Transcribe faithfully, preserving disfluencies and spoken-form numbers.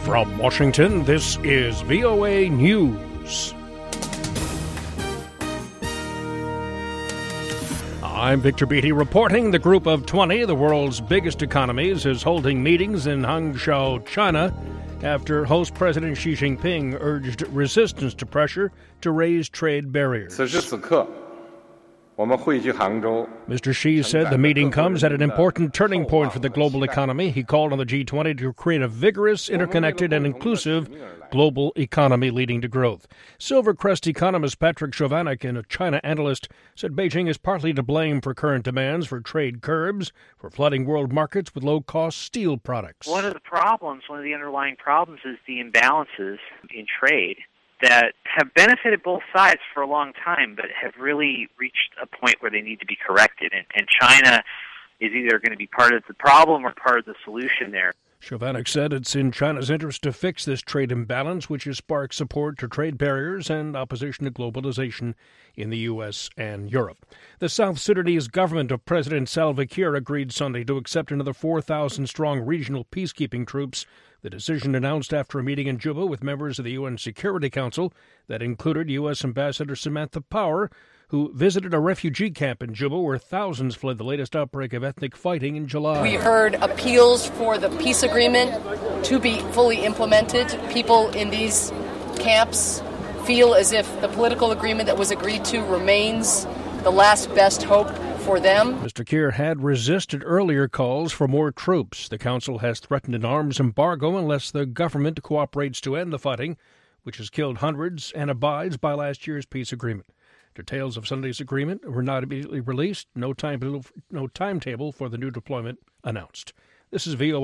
From Washington, this is V O A News. I'm Victor Beatty reporting. The Group of twenty, the world's biggest economies, is holding meetings in Hangzhou, China, after host President Xi Jinping urged resistance to pressure to raise trade barriers. Mister Xi said the meeting comes at an important turning point for the global economy. He called on the G twenty to create a vigorous, interconnected, and inclusive global economy leading to growth. Silvercrest economist Patrick Chovanec, and a China analyst, said Beijing is partly to blame for current demands for trade curbs, for flooding world markets with low-cost steel products. One of the problems, one of the underlying problems is the imbalances in trade that have benefited both sides for a long time, but have really reached a point where they need to be corrected. And, and China is either going to be part of the problem or part of the solution there. Chovanec said it's in China's interest to fix this trade imbalance, which has sparked support to trade barriers and opposition to globalization in the U S and Europe. The South Sudanese government of President Salva Kiir agreed Sunday to accept another four thousand strong regional peacekeeping troops. The decision announced after a meeting in Juba with members of the U N Security Council that included U S Ambassador Samantha Power, who visited a refugee camp in Juba where thousands fled the latest outbreak of ethnic fighting in July. We heard appeals for the peace agreement to be fully implemented. People in these camps feel as if the political agreement that was agreed to remains the last best hope for them. Mister Kiir had resisted earlier calls for more troops. The council has threatened an arms embargo unless the government cooperates to end the fighting, which has killed hundreds, and abides by last year's peace agreement. Details of Sunday's agreement were not immediately released. No timetable, no timetable for the new deployment announced. This is V O A.